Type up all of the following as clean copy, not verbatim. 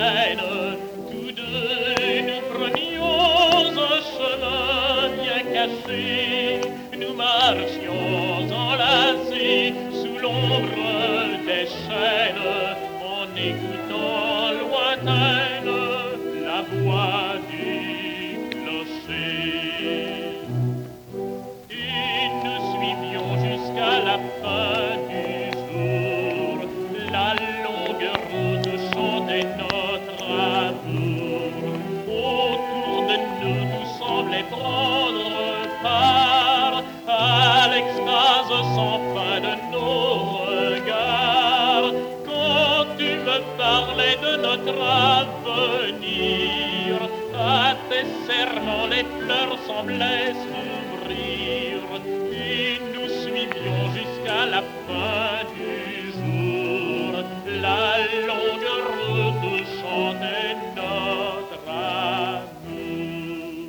plaine, tous deux nous prenions un chemin bien caché. Nous marchions enlacés sous l'ombre des chênes, en écoutant lointaine la voix du clocher. Et nous suivions jusqu'à la fin du jour, la longue route chantait notre amour. Autour de nous, tout semblait prendre part à l'extase sans fin de nos regards. Quand tu me parlais de notre avenir, à tes serments les fleurs semblaient s'ouvrir, et nous suivions jusqu'à la fin du jour, la longue route où chantait notre amour.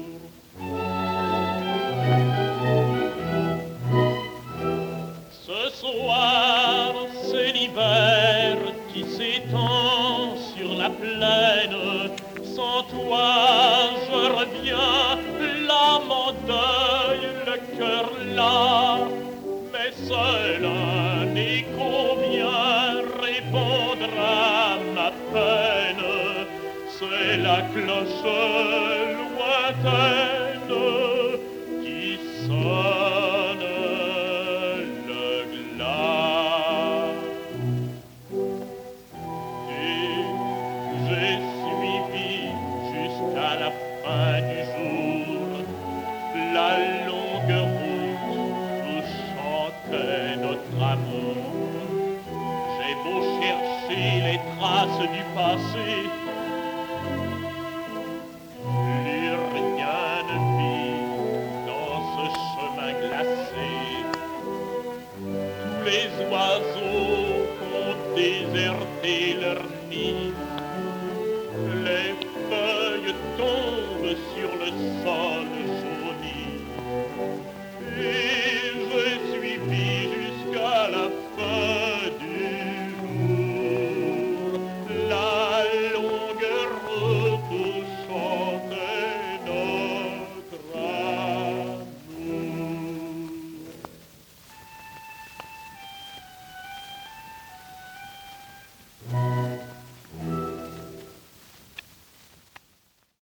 Ce soir, c'est l'hiver qui s'étend sur la plaine. Sans toi, je reviens, l'âme en deuil, le cœur là. Mais seul un écho vient répondre à ma peine. C'est la cloche lointaine qui sonne le glas. Et j'ai suivi jusqu'à la fin du jour la longue route où chantait notre amour. J'ai beau chercher les traces du passé, plus rien ne vit dans ce chemin glacé. Tous les oiseaux ont déserté leur nid, les feuilles tombent sur le sol.